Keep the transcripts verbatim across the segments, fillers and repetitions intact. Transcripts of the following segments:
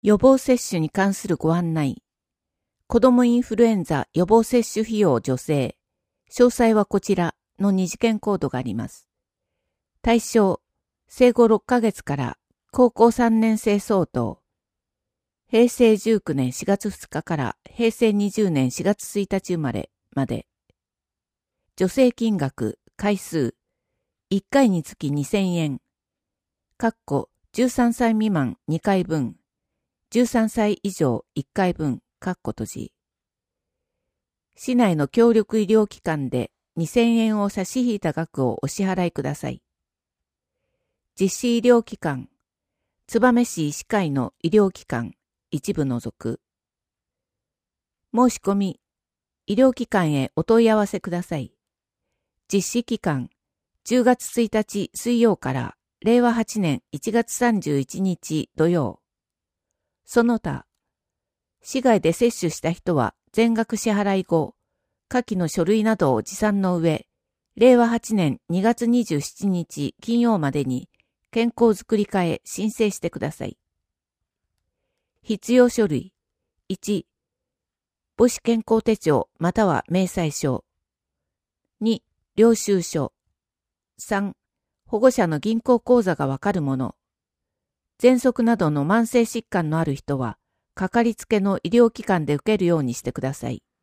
予防接種に関するご案内。子どもインフルエンザ予防接種費用助成。詳細はこちらの二次元コードがあります。対象、生後ろっかげつから高校さんねん生相当。へいせいじゅうきゅうねんしがつふつかからへいせいにじゅうねんしがつついたち生まれまで。助成金額、回数、いっかいにつきにせんえん。かっこじゅうさんさい未満にかいぶん。じゅうさんさい以上いっかいぶん、かっこ閉じ。市内の協力医療機関でにせんえんを差し引いた額をお支払いください。実施医療機関、燕市医師会の医療機関、一部除く。申し込み、医療機関へお問い合わせください。実施期間、じゅうがつついたち水曜かられいわはちねんいちがつさんじゅういちにち土曜。その他、市外で接種した人は全額支払い後、下記の書類などを持参の上、れいわはちねんにがつにじゅうしちにち金曜までに健康づくり課へ申請してください。必要書類。いち、母子健康手帳または明細書。に、領収書。さん、保護者の銀行口座がわかるもの。喘息などの慢性疾患のある人は、かかりつけの医療機関で受けるようにしてください。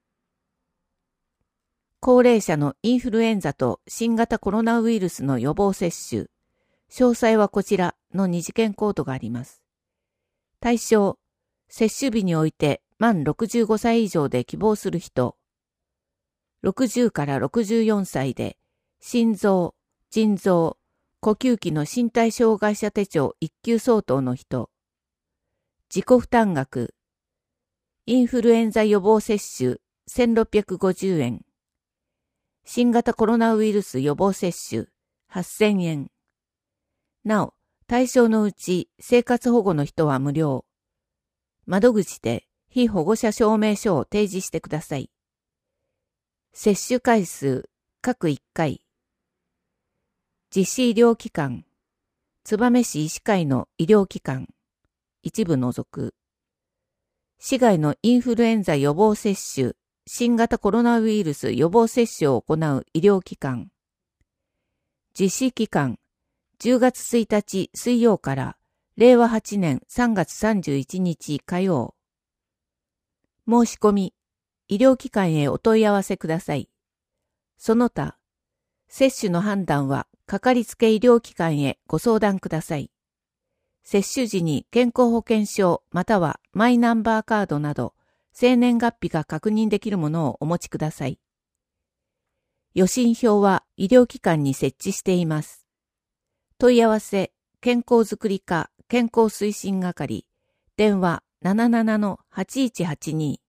高齢者のインフルエンザと新型コロナウイルスの予防接種。詳細はこちらの二次元コードがあります。対象、接種日において満ろくじゅうごさい以上で希望する人。ろくじゅうからろくじゅうよんさいで、心臓、腎臓、呼吸器の身体障害者手帳いっきゅう相当の人。自己負担額。インフルエンザ予防接種せんろっぴゃくごじゅうえん。新型コロナウイルス予防接種はっせんえん。なお、対象のうち生活保護の人は無料。窓口で被保護者証明書を提示してください。接種回数、各いっかい。実施医療機関、燕市医師会の医療機関、一部除く。市外のインフルエンザ予防接種、新型コロナウイルス予防接種を行う医療機関。実施期間、じゅうがつついたち水曜かられいわはちねんさんがつさんじゅういちにち火曜。申し込み、医療機関へお問い合わせください。その他、接種の判断はかかりつけ医療機関へご相談ください。接種時に健康保険証またはマイナンバーカードなど生年月日が確認できるものをお持ちください。予診票は医療機関に設置しています。問い合わせ、健康づくり課健康推進係、電話 ななななのはちいちはちに。